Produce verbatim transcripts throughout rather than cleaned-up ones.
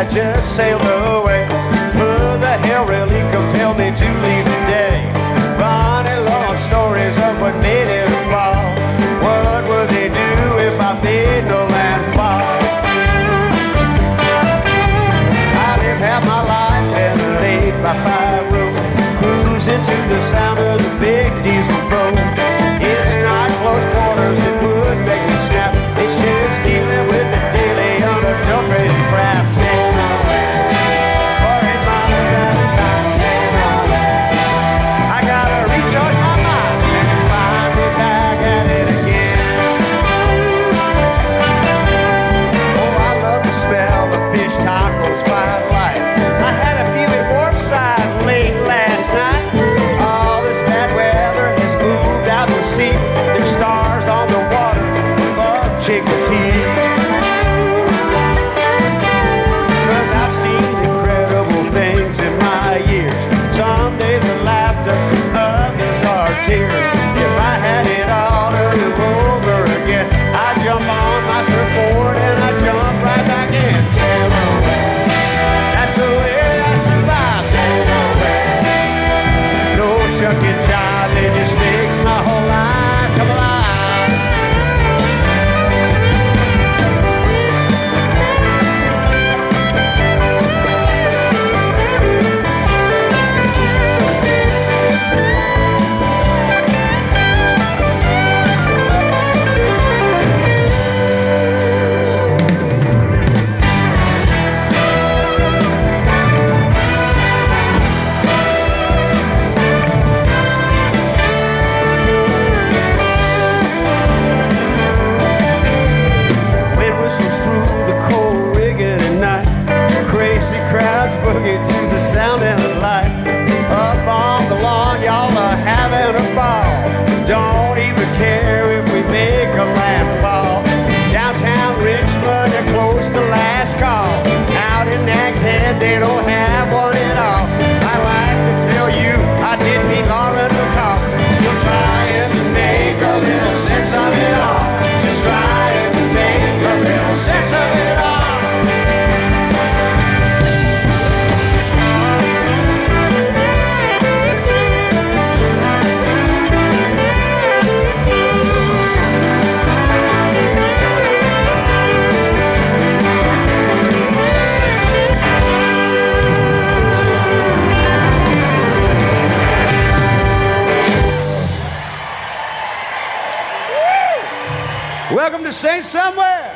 I just sailed away. Who the hell really compelled me to leave today? Funny long stories of what made it fall. What would they do if I made no landfall? I live half my life in an eight by five road, cruising to the sound of the big diesel boat. It's not close quarters that would make me snap. It's just dealing with the daily unadulterated crap. Sailing away, or eight miles out of time. Sailing away, I gotta recharge my mind and find me back at it again. Oh, I love the smell of fish tacos, firelight. I had a few at Warpside late last night. All this bad weather has moved out to sea. There's stars on the water above Chicotee. Cause I've seen incredible things in my years. Some days are laughter, others are tears. If I had it all to do over again, I'd jump on my surfboard and I'd jump right back in. Sail away, that's the way I survive. Sail away, no shucking job, it just makes my whole life come alive. Wind whistles through the cold rigging at night. Crazy crowds boogie to the sound and the light. Up on the lawn, y'all are having a ball. Don't even care if we make a landfall. Downtown Richmond, they're close to last call. Out in Nags Head, they don't have one at all. I like to tell you, I did meet Lauren McCall. Still trying to make a little sense of it all. Just trying to make a little sense of it all. Welcome to Saint Somewhere.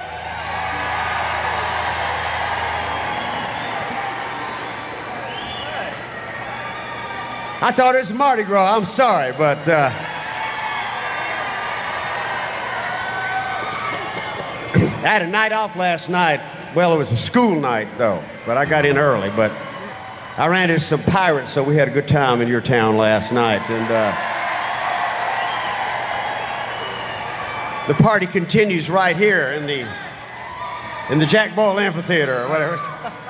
I thought it was Mardi Gras. I'm sorry, but uh, I had a night off last night. Well, it was a school night, though, but I got in early. But I ran into some pirates, so we had a good time in your town last night. And uh, the party continues right here in the in the Jack Boyle Amphitheater or whatever.